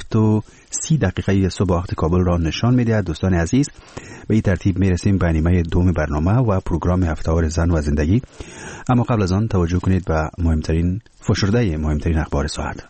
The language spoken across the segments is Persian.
7:30 صبح وقت کابل را نشان می‌دهد. دوستان عزیز، به این ترتیب می‌رسیم به نیمه دوم برنامه و پروگرام هفته‌وار زن و زندگی. اما قبل از آن توجه کنید به مهمترین اخبار ساعت.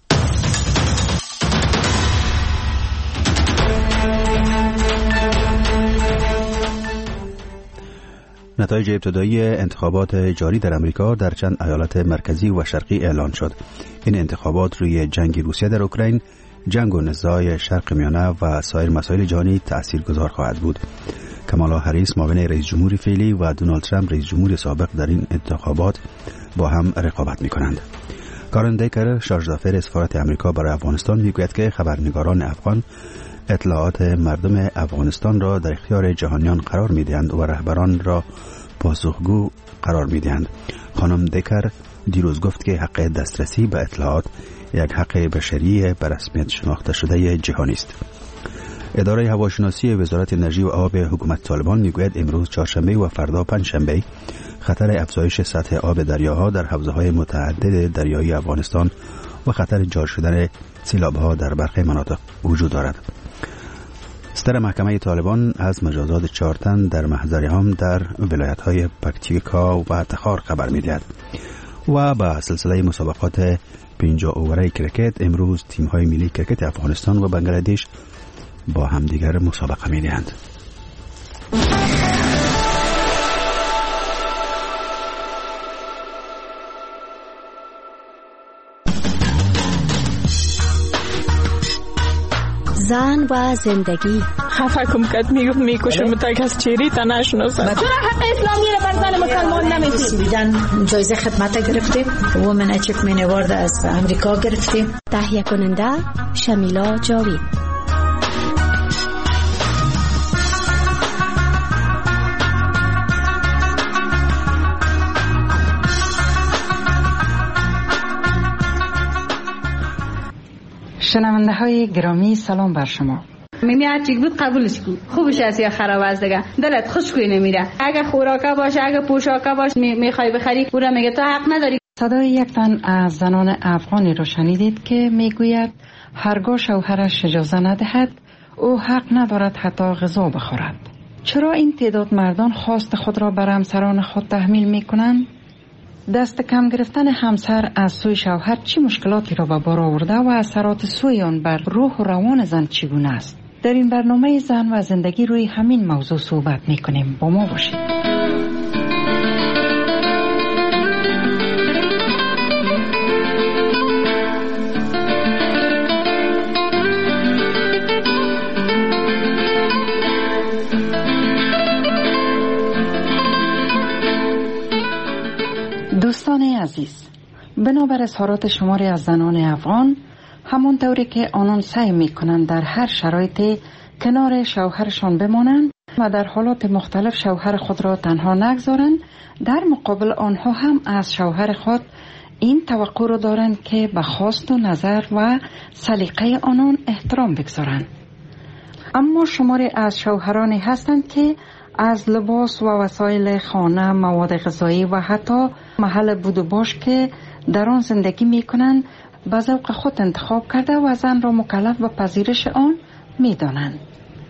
نتایج ابتدایی انتخابات جاری در امریکا در چند ایالت مرکزی و شرقی اعلان شد. این انتخابات روی جنگ روسیه در اوکراین، جنگ و نزاع شرق میانه و سایر مسائل جهانی تاثیرگذار خواهد بود. کامالا هریس معاون رئیس جمهور فعلی و دونالد ترامپ رئیس جمهور سابق در این انتخابات با هم رقابت می‌کنند. کارن دیکر، شارژ دافر سفارت امریکا برای افغانستان، میگوید که خبرنگاران افغان اطلاعات مردم افغانستان را در اختیار جهانیان قرار می‌دهند و رهبران را پاسخگو قرار می‌دهند. خانم دیکر دیروز گفت که حق دسترسی به اطلاعات یک حق بشری به رسمیت شناخته شده جهانی است. اداره هواشناسی وزارت انرژی و آب حکومت طالبان میگوید امروز چهارشنبه و فردا پنجشنبه خطر افزایش سطح آب دریاها در حوزه‌های متعدد دریایی افغانستان و خطر جاری شدن سیلاب‌ها در برخی مناطق وجود دارد. صدر محکمه طالبان از مجازات 4 تن در محضر هم در ولایت‌های پکتیکا و تخار خبر می‌دهد. و با سلسله مسابقات 50 اووره کرکت امروز تیم‌های ملی کرکت افغانستان و بنگلادش با همدیگر مسابقه می‌دهند. زن و زندگی. خفه کم کد میکشم تا کس چیری تا نشناسم. چرا حق اسلامی رو بر زن مسلمان نمیدید؟ بیدن جایزه خدمت گرفتیم، وومن اچیومنت اوارد از امریکا گرفتیم. تهیه کننده شمیلا جاوید. شنونده های گرامی سلام بر شما. میمی هرچی بود قبولش کن، خوبش است یا خراب است دیگه، دلت خوشگوی نمیره. اگه خوراکا باشه، اگه پوشاکا باشه میخوای بخری، پورا میگه تو حق نداری. صدای یک تن از زنان افغانی رو شنیدید که میگوید هرگاه شوهرش اجازه ندهد او حق ندارد حتی غذا بخورد. چرا این تعداد مردان خواست خود را بر همسران خود تحمیل میکنند؟ دست کم گرفتن همسر از سوی شوهر چه مشکلاتی را به بار آورده و اثرات سوی آن بر روح و روان زن چگونه است؟ در این برنامه زن و زندگی روی همین موضوع صحبت میکنیم. با ما باشید. دوستان عزیز، بنابر اظهارات شماری از زنان افغان، همون طوری که آنان سعی میکنند در هر شرایطی کنار شوهرشان بمانند و در حالات مختلف شوهر خود را تنها نگذارند، در مقابل آنها هم از شوهر خود این توقع را دارند که به خواست و نظر و سلیقه آنان احترام بگذارند. اما شماری از شوهرانی هستند که از لباس و وسایل خانه، مواد غذایی و حتی محل بود و باش که در آن زندگی می کنند به ذوق خود انتخاب کرده و زن را مکلف به پذیرش آن می دانند.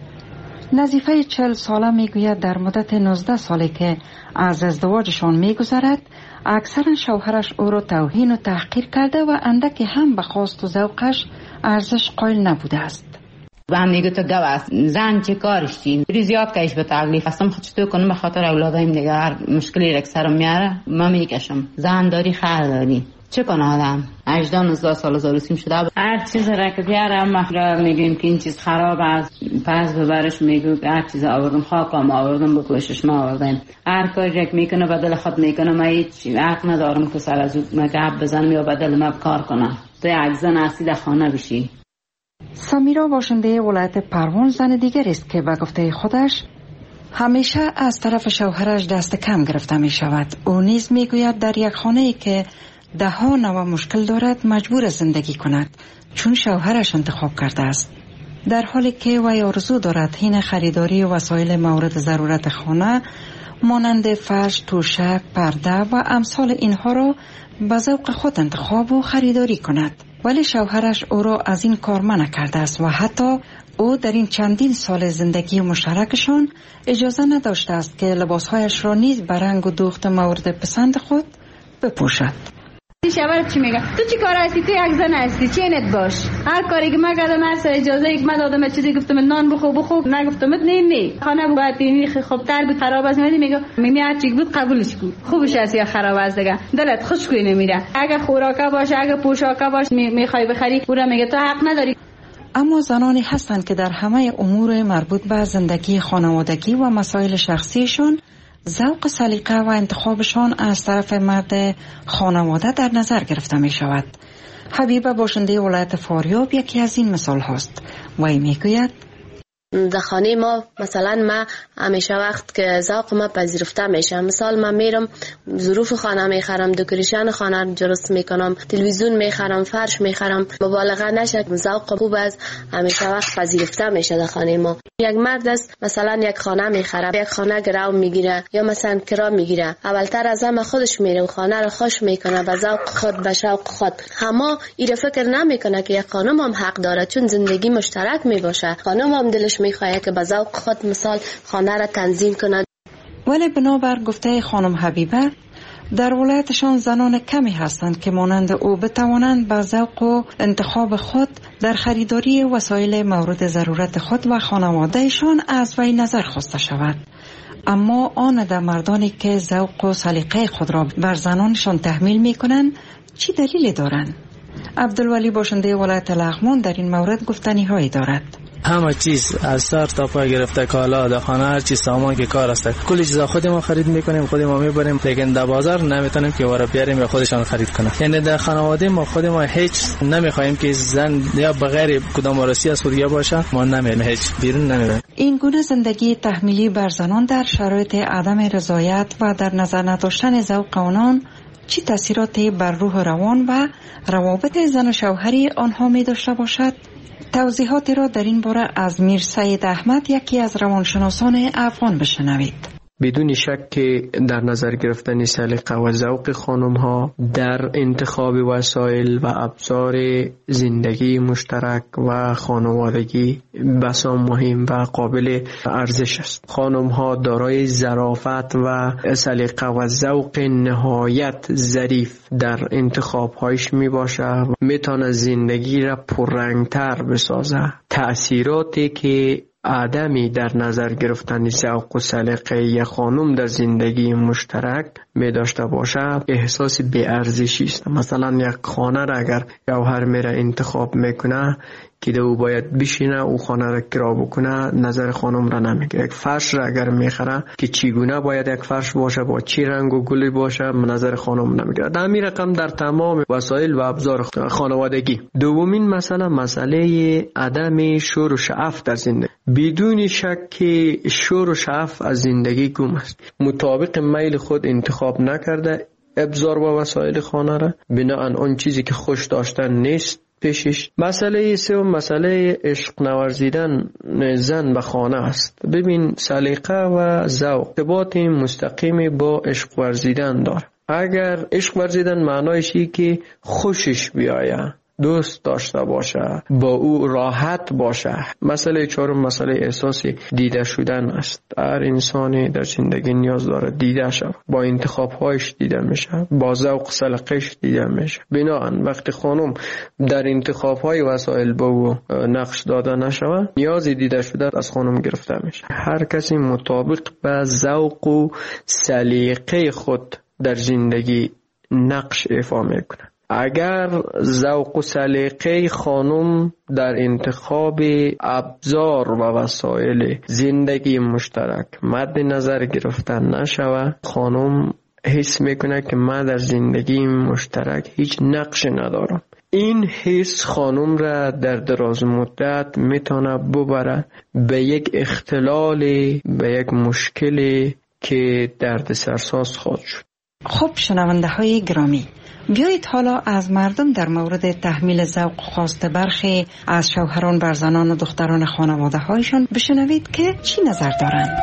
نظیفه 40 ساله می گوید در مدت 19 سالی که از ازدواجشان می گذرد اکثرا شوهرش او را توهین و تحقیر کرده و اندکی هم به خواست و ذوقش ارزش قائل نبوده است. و هم میگه تو گو است زن چه کارش چی زیاد کهش به تکلیف هستم خود چطور کنم به خاطر اولادایم دیگه هر مشکلی رک سرم میاره من میکشم. زن داری خیر داری چه کنه آدم 18-19 سال زالوسیم شده هر چیز را که بیاره ما میگیم که این چیز خراب است پس ببرش میگو هر چیز آوردم خاکم آوردم بکشش ما آوردم هر کاری رک میکنه بدل خود میکنه من هیچ حق ندارم که سر از او مگه بزنم یا بدل ما کار کنم تو یک زن اصیل خانه بشی. سمیرا باشنده ولایت پروان زن دیگر است که به گفته خودش همیشه از طرف شوهرش دست کم گرفته می شود. او نیز می گوید در یک خانه‌ای که 10 نوع مشکل دارد مجبور زندگی کند چون شوهرش انتخاب کرده است. در حالی که وی آرزو دارد حین خریداری وسایل مورد ضرورت خانه مانند فرش، توشک، پرده و امثال اینها را به ذوق خود انتخاب و خریداری کند. ولی شوهرش او را از این کار منع کرده است و حتی او در این چندین سال زندگی مشترکشان اجازه نداشته است که لباسهایش را نیز به رنگ و دوخت مورد پسند خود بپوشد. شوهر چی میگه؟ تو چی کار هستی؟ تو یک زن هستی، چینت باش. هر کاری که من کردم، هر اجازه یک من دادم، چیزی گفتم نان بخو نگفتم نه خانه باید بینی خب تر بود خراب است. میگه هر چی بود قبولش کن، خوبش است یا خراب است دیگه، دلت خوش کوی نمیره. اگه خوراکا باشه، اگه پوشاکا باشه میخوای بخری، اون میگه تو حق نداری. اما زنانی هستند که در همه امور مربوط به زندگی خانوادگی و مسائل شخصیشون ذوق سلیقه و انتخابشان از طرف مرد خانواده در نظر گرفته می شود. حبیبه باشنده ولایت فاریاب یکی از این مثال هست. وی می گوید در خانه ما مثلا ما همیشه وقت که ذوق ما پذیرفته میشه، مثال من میرم ظروف خانه میخرم، دکوریشن خانه درست میکنم، تلویزیون میخرم، فرش میخرم، مبالغه نشه، ذوق خوب از همیشه وقت پذیرفته میشه در خانه ما. یک مرد است مثلا یک خانه میخره، یک خانه گرو میگیره یا مثلا کرا میگیره، اولتر از همه خودش میره و خانه رو خوش میکنه به ذوق خود، به شوق خود. اما این فکر نمیکنه که یک خانم هم حق داره، چون زندگی مشترک میباشه، خانم هم دلش میخواد که به ذوق خود مثال خانه را تنظیم کنه. ولی بنابر گفته خانم حبیبه در ولایتشان زنان کمی هستند که مانند او بتوانند به ذوق و انتخاب خود در خریداری وسایل مورد ضرورت خود و خانوادهشان از وی نظر خواسته شود. اما آن در مردانی که ذوق و سلیقه خود را بر زنانشان تحمیل می کنند چی دلیلی دارند؟ عبدالولی باشنده ولایت لغمان در این مورد گفتنی هایی دارد. همه چیز از سر تا پای گرفته، کالا در خانه، هر چیز سامان که کار است، کلی چیزا خود ما خرید میکنیم، خود ما میبریم، لیکن در بازار نمیتونیم که ورا بیاریم یا خودشان خرید کنه. یعنی در خانواده ما خود ما هیچ نمیخوایم که زن یا بغیر کدام وارثی از خودیا باشه، ما نمیریم هیچ بیرون نمیریم. این گونه زندگی تحمیلی بر زنان در شرایط عدم رضایت و در نظر نداشتن ذوق آنان چی تاثیراتی بر روح روان و روابط زن و شوهری آنها می داشته باشد؟ توضیحاتی را در این باره از میر سید احمد یکی از روانشناسان افغان بشنوید. بدون شک که در نظر گرفتن سلیقه و ذوق خانم ها در انتخاب وسایل و ابزار زندگی مشترک و خانوادگی بسا مهم و قابل ارزش است. خانم ها دارای ظرافت و سلیقه و ذوق نهایت ظریف در انتخاب هایش می باشه، میتونه زندگی را پررنگتر بسازه. تأثیراتی که آدمی در نظر گرفتن ذوق و سلیقه یک خانم در زندگی مشترک می داشته باشه احساس بی ارزشی است. مثلا یک خانه را اگر شوهر میره انتخاب میکنه که او باید بشینه او خانه را کرا بکنه، نظر خانم را نمیگیره. یک فرش را اگر میخره که چگونه باید یک فرش باشه، با چی رنگ و گلی باشه، نظر خانم نمیگیره. در همین رقم در تمام وسایل و ابزار خانوادگی. دومین مسئله عدم شور و شعف در زندگی. بدون شک که شور و شعف از زندگی گم است. مطابق میل خود انتخاب نکرده ابزار و وسایل خانه را، بناهن آن چیزی که خوش داشتن نیست پیشش. مسئله سوم مسئله عشق نورزیدن زن به خانه است. ببین سلیقه و ذوق ارتباط مستقیم با عشق ورزیدن داره. اگر عشق ورزیدن معنایش اینه که خوشش بیایه، دوست داشته باشه، با او راحت باشه. مسئله چهارم مسئله احساس دیده شدن است. هر انسانی در زندگی نیاز داره دیده شود، با انتخاب‌هایش دیده میشه، با ذوق سلیقه‌اش دیده میشه. بنابراین وقتی خانم در انتخاب‌های وسایل با او نقش داده نشود، نیازی دیده شده از خانم گرفته میشه. هر کسی مطابق به ذوق و سلیقه خود در زندگی نقش ایفا میکنه. اگر ذوق و سلیقه خانم در انتخاب ابزار و وسایل زندگی مشترک مد نظر گرفته نشود، خانم حس میکنه که من در زندگی مشترک هیچ نقش ندارم. این حس خانم را در دراز مدت میتونه ببره به یک اختلال، به یک مشکلی که دردسرساز خواهد شد. خب شنونده های گرامی، بیایید حالا از مردم در مورد تحمیل ذوق خواسته برخی از شوهران بر زنان و دختران خانواده هایشان بشنوید که چی نظر دارند.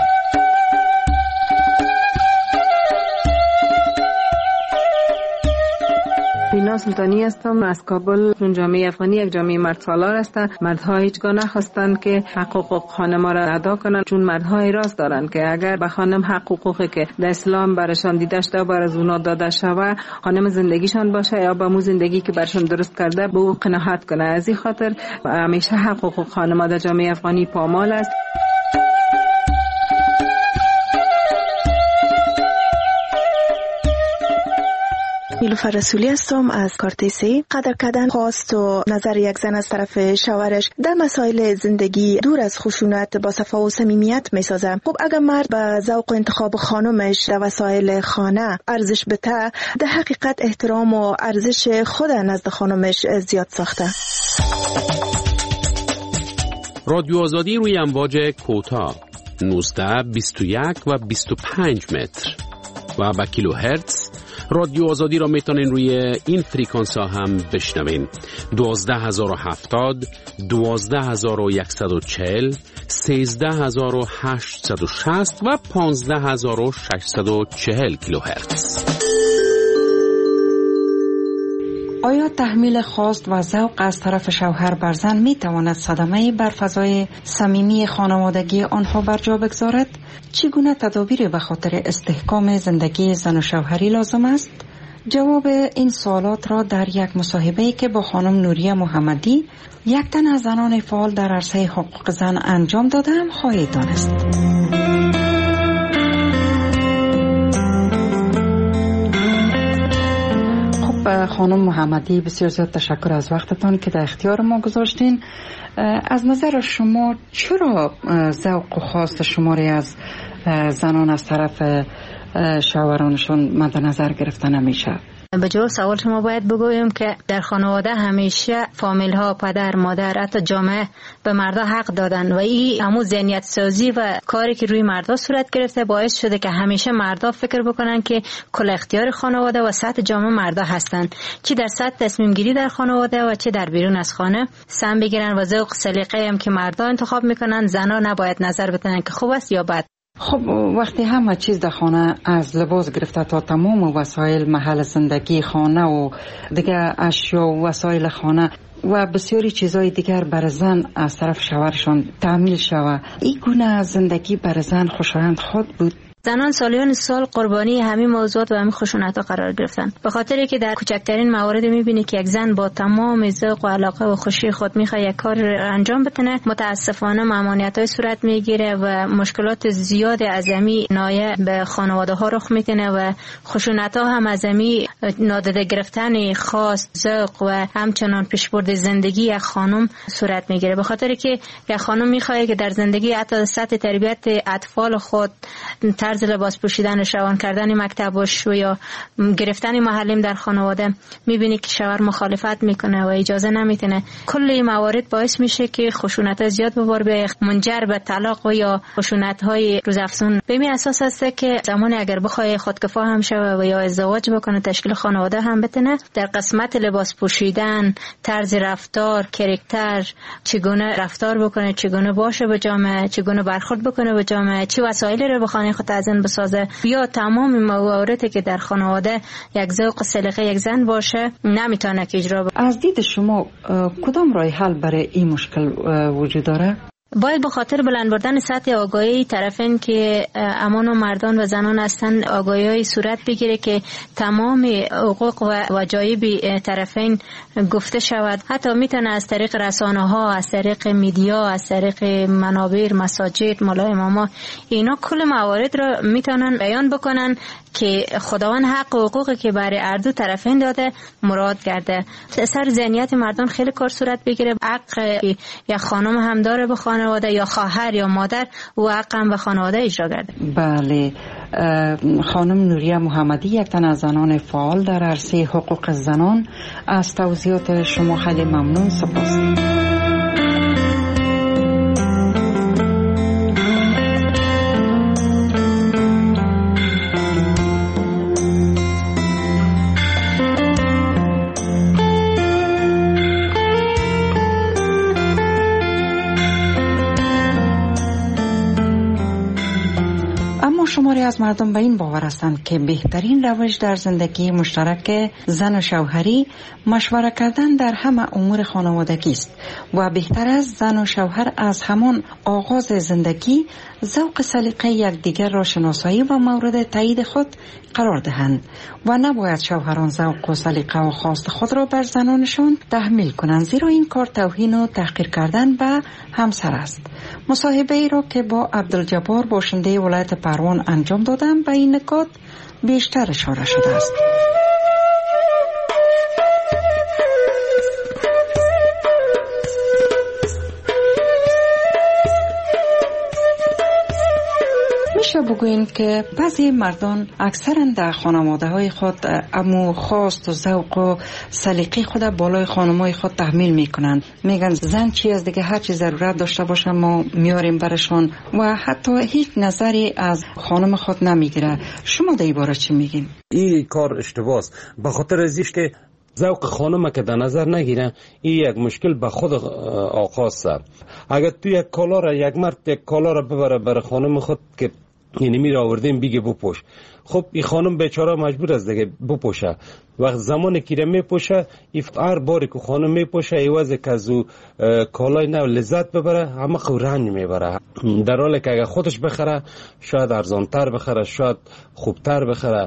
سمینا سلطانی هستم از کابل. اون جامعه افغانی یک جامعه مرد سالار هستند. مردها هیچگاه نخواستند که حقوق خانم را ادا کنند، چون مردها اعتراض دارند که اگر به خانم حقوقی که در اسلام برشان دیده شده بر از اونا داده شود، خانم زندگیشان باشه یا به مو زندگی که برشان درست کرده به او قناعت کنه. از این خاطر همیشه حقوق خانم در جامعه افغانی پامال است. نیلوفر رسولی هستم از کارتیسی. قدر کردن خواست و نظر یک زن از طرف شوهرش در مسائل زندگی دور از خشونت با صفا و صمیمیت میسازه. خب اگر مرد به ذوق و انتخاب خانمش در وسایل خانه ارزش بده، در حقیقت احترام و ارزش خود نزد خانمش زیاد ساخته. رادیو آزادی روی امواج کوتاه 19 21 و 25 متر و با کیلوهرتز. رادیو آزادی را میتونین روی این فریکانس ها هم بشنوین. 12070 12140 13860 و 15640 کیلوهرتز. آیا تحمیل خواست و ذوق از طرف شوهر بر زن می تواند صدمه‌ای بر فضای صمیمی خانوادگی آنها بر جا بگذارد؟ چگونه تدابیر به خاطر استحکام زندگی زن و شوهری لازم است؟ جواب این سوالات را در یک مصاحبه‌ای که با خانم نوریه محمدی، یک تن از زنان فعال در عرصه حقوق زن انجام دادم خواهید دانست. خانم محمدی، بسیار زیاد تشکر از وقتتان که در اختیار ما گذاشتین. از نظر شما چرا ذوق و خواست شما را از زنان از طرف شوهرانشون مد نظر گرفته نمیشه؟ به جواب سوال شما باید بگویم که در خانواده همیشه فامیل ها، پدر، مادر، حتی جامعه به مردا حق دادن و این همون ذهنیت سازی و کاری که روی مردا صورت گرفته باعث شده که همیشه مردا فکر بکنن که کل اختیار خانواده و سطح جامعه مردا هستن، چی در سطح تصمیم گیری در خانواده و چی در بیرون از خانه سم بگیرن و ذوق سلیقه هم که مردا انتخاب میکنن زنا نباید نظر بدن که خوب است یا بد. خب وقتی همه چیز در خانه از لباس گرفته تا تمام وسایل محل زندگی خانه و دیگه اشیا و وسایل خانه و بسیاری چیزهای دیگر بر زن از طرف شوهرشان تحمیل شود، این گونه زندگی بر زن خوشایند خود بود؟ زنان سالیان سال قربانی همین موضوعات و همین خشونت‌ها قرار گرفتن، به خاطری که در کوچکترین موارد می‌بینی که یک زن با تمام ذوق و علاقه و خوشی خود می‌خواد یک کار انجام بده، متاسفانه ممانعت‌های صورت می‌گیره و مشکلات زیاد عظیمی نایب به خانواده‌ها رخ می‌کنه و خشونت‌ها هم عظیمی نادیده گرفتن خواست، ذوق و همچنان پیشبرد زندگی یک خانم صورت می‌گیره، به خاطری که یک خانم می‌خواد که در زندگی حتی سطح تربیت اطفال خود، طرز لباس پوشیدن، روان کردن مکتبش و یا گرفتن محلیم در خانواده، میبینی که شوهر مخالفت میکنه و اجازه نمیتونه. کل این موارد باعث میشه که خشونت زیاد به بار بیاد، منجر به طلاق و یا خشونت های روزافزون. به این اساس است که زمانی اگر بخواد خودکفا هم شوه و یا ازدواج بکنه، تشکیل خانواده هم بتونه، در قسمت لباس پوشیدن، طرز رفتار، کاراکتر، چگونه رفتار بکنه، چگونه باشه با جامعه، چگونه برخورد بکنه با جامعه، چه وسایلی رو به خانه خود زن بسازه، یا تمام مواردی که در خانواده یک ذوق و سلیقه یک زن باشه نمیتونه که اجرا بکنه. از دید شما کدام راه حل برای این مشکل وجود داره؟ باید به خاطر بلند بردن سطح آگاهی طرفین که امان و مردان و زنان هستند، آگاهی صورت بگیره که تمام حقوق و وجایب طرفین گفته شود. حتی میتونه از طریق رسانه ها، از طریق میدیا، از طریق منابر، مساجد، مولای اماما، اینا کل موارد را میتونن بیان بکنن که خداوند حق و حقوقی که برای هر دو طرفین داده مراد کرده. سر ذهنیت مردان خیلی کار صورت بگیره. حق یا خانم هم داره به خانواده، یا خواهر یا مادر، و حق هم به خانواده اجرا کرده. بله. خانم نوریه محمدی، یک تن از زنان فعال در عرصه حقوق زنان، از توضیحات شما خیلی ممنون. سپاس. شماری از مردم به این باور هستند که بهترین روش در زندگی مشترک زن و شوهری مشوره کردن در همه امور خانوادگی است و بهتر است زن و شوهر از همان آغاز زندگی ذوق سلیقه یکدیگر را شناسایی و مورد تایید خود قرار دهند و نباید شوهران ذوق و سلیقه و خواست خود را بر زنانشان تحمیل کنند، زیرا این کار توهین و تحقیر کردن به همسر است. مصاحبه ای را که با عبدالجبار باشنده ولایت پروان انجام دادم به این نکات بیشتر اشاره شده است. میشه بگوییم که بعضی مردان اکثرا در خانواده های خود امو خواست و ذوق و سلیقه خود بالای خانمای خود تحمیل میکنن. میگن زن چی از دیگه هر چی ضرورت داشته باشه ما میاریم برشان و حتی هیچ نظری از خانم خود نمیگیره. شما در این باره چی میگین؟ این کار اشتباه است، به خاطر ازیش که ذوق خانم که در نظر نگیره این یک مشکل به خود آقا است. اگر تو یک کالا را یک مرد یک کالا را ببره بر خانم خود که یعنی میره آوردیم بگه بپوش، خب این خانم بیچاره مجبور است دیگه بپوشه. وقت زمانی که میپوشه هر باری که خانم میپوشه ایوازه که از او کالای نو لذت ببره همه رنج میبره، در حالی که اگر خودش بخره شاید ارزانتر بخره، شاید خوبتر بخره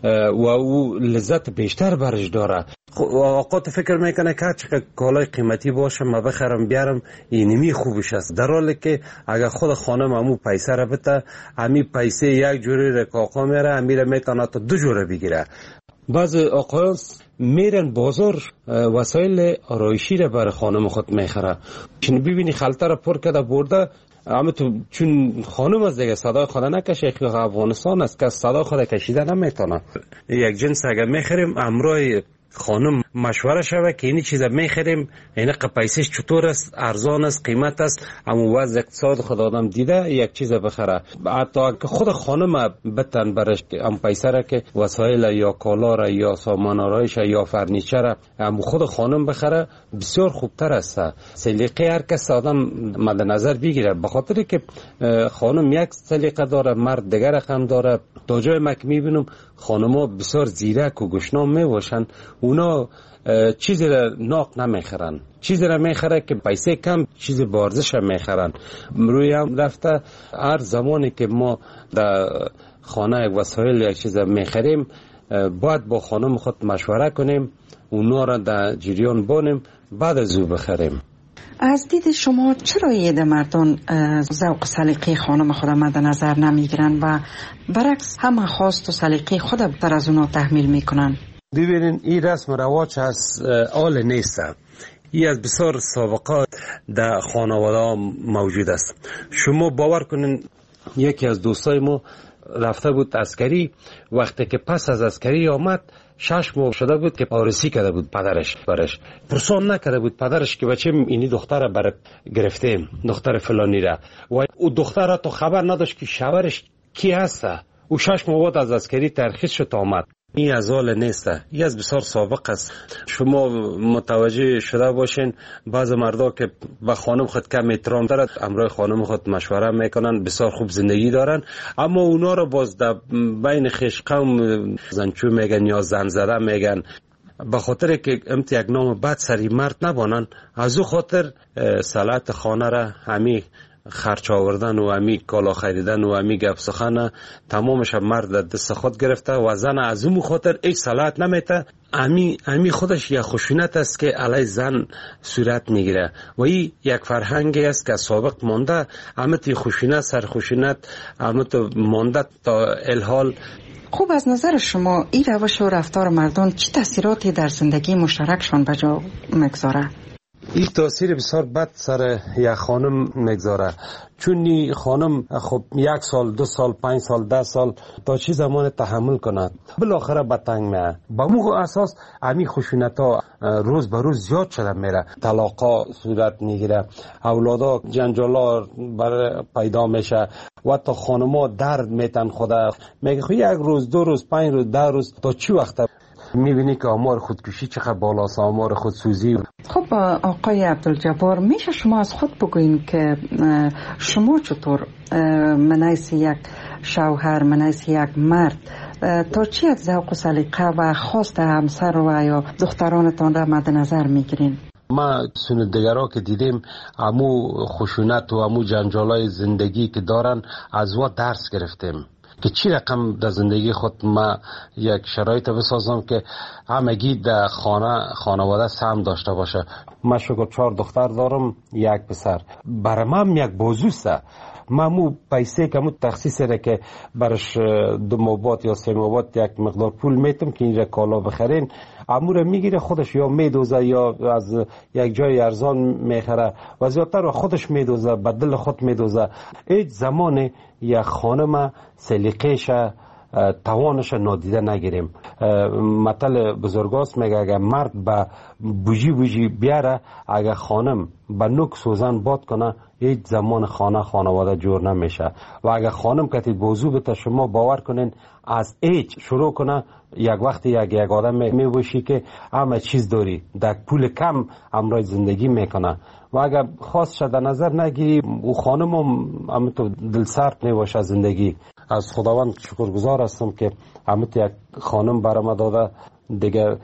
و او لذت بیشتر برش داره. اوقات فکر میکنه که چقدر کالای قیمتی باشه ما بخرم بیارم اینمی خوبش است، در حالی که اگر خود خانم همو پیسه را بده همی پیسه یک جوری رکاقا میره همیره میتونه تا 2 جوره بگیره. بعض آقایان میرن بازار وسایل آرایشی را برای خانم خود میخره، چون ببینی خلطه را پر کرده برده، اما تو چون خانم از دیگه صدای خود نکشه که افغانستان است که صدای خود کشیده نمیتونه. یک جنس اگر میخریم امرای خانم مشوره شوه که اینی چیزا میخریم اینه پیسش چطور است، ارزان است، قیمت است، اما وضع اقتصاد خود آدم دیده یک چیز بخره. حتی که خود خانم بتن برش ام پیسه را که وسایل یا کالا را یا سامان آرایش یا فرنیچر ام خود خانم بخره بسیار خوبتر است. سلیقه هر کس آدم مد نظر بگیره، به خاطر که خانم یک سلیقه داره مرد دیگر رقم داره. تا جای مک میبینم خانم‌ها بسیار زیرک و گشنام میباشن، اونا چیزی را ناق نمیخرن، چیزی را میخره که پیسه کم چیز بارزش میخرن. روی هم رفته هر زمانی که ما در خانه یک وسایل یک چیز میخریم باید با خانم خود مشوره کنیم، اونا را در جریان بانیم بعد از او بخریم. از دید شما چرا یه مردان ذوق سلیقه خانم خود مد نظر نمیگیرن و برعکس همه خواست و سلیقه خود بر از اونا تحمیل میکنن؟ ببینین این رسم و رواج از آل نیست، این از بسیار سابقات در خانواده موجود است. شما باور کنین یکی از دوستای ما رفته بود عسکری، وقتی که پس از عسکری آمد 6 ماه شده بود که آرسی کرده بود پدرش برش، پرسان نکرده بود پدرش که بچه اینی دختر بر گرفتیم دختر فلانی را، و او دختر تو خبر نداشت که شوهرش کی هست. او 6 ماه بعد از عسکری ترخیص شد آمد. این از حال نیست، این از بسیار سابق است. شما متوجه شده باشین بعض مردا که به خانم خود کم احترام دارد امرای خانم خود مشوره میکنن، بسیار خوب زندگی دارن، اما اونا رو باز در بین خویش قوم زنچو میگن یا زن زده میگن، به خاطر که امت یک نام بد سری مرد نبانن، از او خاطر صلاحیت خانه را همی خرچ آوردن و همی کالا خریدن و همی گپ سخن تمامش مرد دست خود گرفته و زن از اون خاطر هیچ صلاحیت نمیته. همی خودش یک خشونت است که علیه زن صورت میگیره و این یک فرهنگی است که سابق مانده، همت خشونت سر خشونت همت مانده تا الحال. خوب، از نظر شما این روش و رفتار مردان چه تاثیراتی در زندگی مشترکشان به جا میگذاره؟ این تاثیر بسیار بد سر یک خانم میگذاره، چون این خانم خب 1 سال 2 سال 5 سال 10 سال تا چی زمان تحمل کند بالاخره به تنگ میاد. با مو اساس همین خشونت ها روز به روز زیاد شده میره، طلاقا صورت میگیره، اولادا جنجالا پیدا میشه و تا خانما درد میتن خدا میگه خب 1 روز 2 روز 5 روز 10 روز تا چی وقت میبینی که آمار خودکشی چقدر بالاست، آمار خودسوزی. خب آقای عبدالجبار، میشه شما از خود بگوین که شما چطور منیس یک شوهر، منیس یک مرد تا چی از ذوق و سلیقه و خواست همسر و یا دخترانتان را مد نظر میگیرین؟ ما سندگرها که دیدیم امو خشونت و امو جنجالای زندگی که دارن از وا درس گرفتیم که چی رقم در زندگی خود ما یک شرایط بسازم که همگی در خانواده سهم داشته باشه. من شکر 4 دختر دارم، 1 پسر. برای من یک بازوسته. ما مو پیسه که مو تخصیص را که برش 2 مابات یا 3 مابات یک مقدار پول میتم که اینجا کالا بخرین، امور میگیره خودش یا میدوزه یا از یک جای ارزان میخره و زیادتر خودش میدوزه، به دل خود میدوزه. هیچ زمان یک خانم سلیقه‌ش توانش نادیده نگیریم. مثل بزرگاست میگه اگر مرد به بوجی بیاره، اگر خانم به نوک سوزن باد کنه، هیچ زمان خانواده جور نمیشه. و اگر خانم کتی بوزو بته، شما باور کنین از هیچ شروع کنه، یک وقتی یک آدم میباشی که همه چیز داری، در پول کم امرای زندگی میکنه. و اگر خواست شده نظر نگیری، او خانم هم تو دل سرد میباشه زندگی. از خداوند شکرگزار هستم که همت یک خانم برام داده. دیگه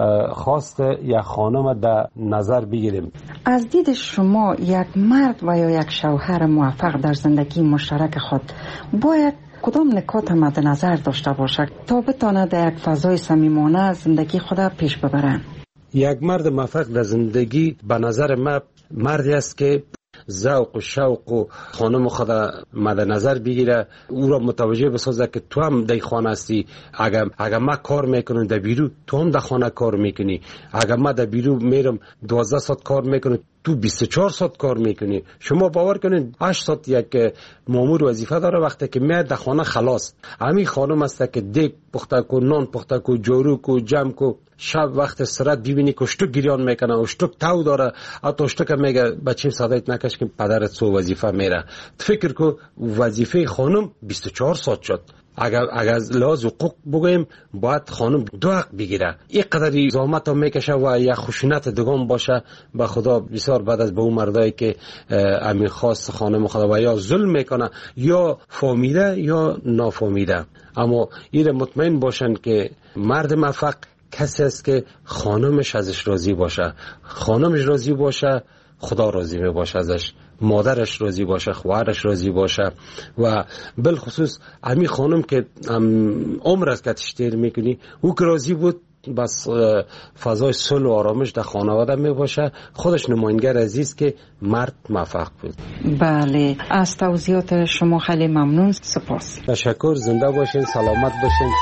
خواست یک خانم در نظر بگیریم. از دید شما یک مرد و یا یک شوهر موفق در زندگی مشترک خود باید کدام نکات مد نظر داشته باشد تا بتواند در یک فضای صمیمانه زندگی خود پیش ببرند؟ یک مرد موفق در زندگی به نظر من مردی است که ذوق و شوق و خانم خود مد نظر بگیره، او را متوجه بسازه که تو هم در خانه هستی. اگر ما کار میکنم در بیرو، تو هم در خانه کار میکنی. اگر ما در بیرو میرم 12 ساعت کار میکنم، تو 24 ساعت کار میکنی. شما باور کنید 8 ساعت یک مامور وظیفه داره، وقتی که میاد در خانه خلاص. همین خانم است که دیگ پخته کو، نان پخته کو، جارو کو، جمع کو. شب وقت استراحت ببینی که اشتک گریان میکنه، اشتک تو داره، حتی اشتک میگه بچیم صدایت نکش که پدرت سو وظیفه میره. فکر کو وظیفه خانم 24 ساعت شد. اگر از لحاظ حقوق بگویم باید خانم 2 حق بگیره. این قدری زحمت هم میکشه و یک خشونت دگان باشه. به خدا بسیار بعد از به اون مردایی که امین خواست خانم خدا و یا ظلم میکنه یا فهمیده یا نافهمیده. اما این مطمئن باشن که مرد موفق کسی است که خانمش ازش راضی باشه. خانمش راضی باشه، خدا راضی می باشه ازش. مادرش راضی باشه، خواهرش راضی باشه. و بالخصوص امی خانم که عمر از کتش تیر میکنی، او که راضی بود، بس فضای صلح و آرامش در خانواده می باشه. خودش نماینگر عزیز که مرد موفق بود. بله، از توضیحات شما خیلی ممنون. سپاس. تشکر. زنده باشین، سلامت باشین.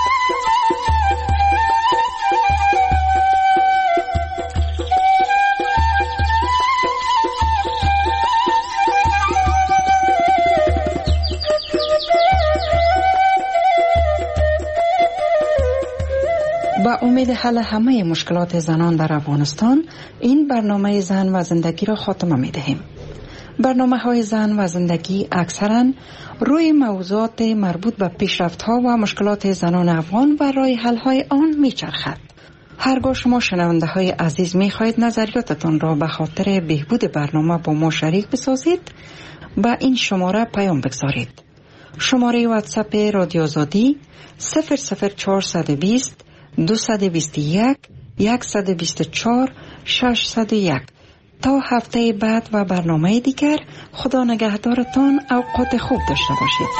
با امید حل همه مشکلات زنان در افغانستان، این برنامه زن و زندگی را خاتمه می دهیم. برنامه‌های زن و زندگی اکثراً روی موضوعات مربوط به پیشرفت‌ها و مشکلات زنان افغان و راه حل‌های آن می‌چرخد. هرگاه شما شنونده‌های عزیز می‌خواهید نظریاتتان را به خاطر بهبود برنامه با ما شریک بسازید، با این شماره پیام بگذارید. شماره واتساپ رادیو آزادی 00420 221 124 601. تا هفته بعد و برنامه دیگر، خدا نگهدارتان. اوقات خوب داشته باشید.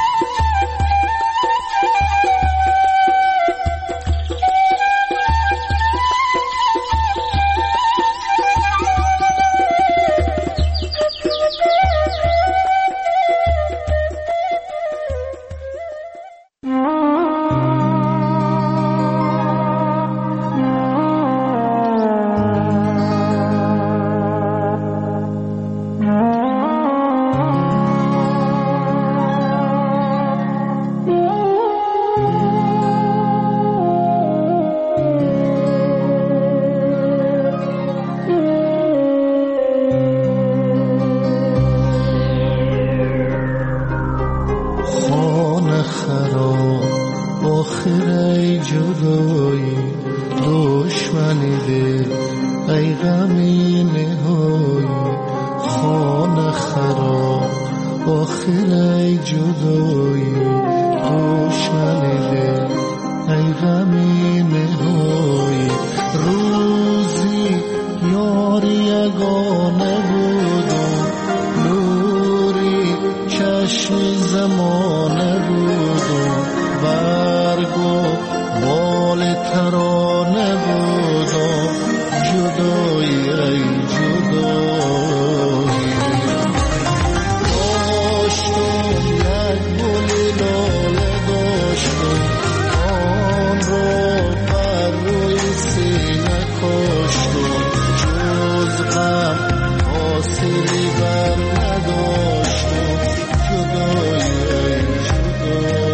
آخر ای جدایی روشن دل ای غمی نهایی روزی یاری یگانه بودم نوری چشم زمانه بودم برگو بال ترانه بودم جدایی ای جدایی داشتم یک گل لاله داشتم آن را بر روی سینه کاشتم جز غم حاصلی بر نداشتم جدایی ای جدایی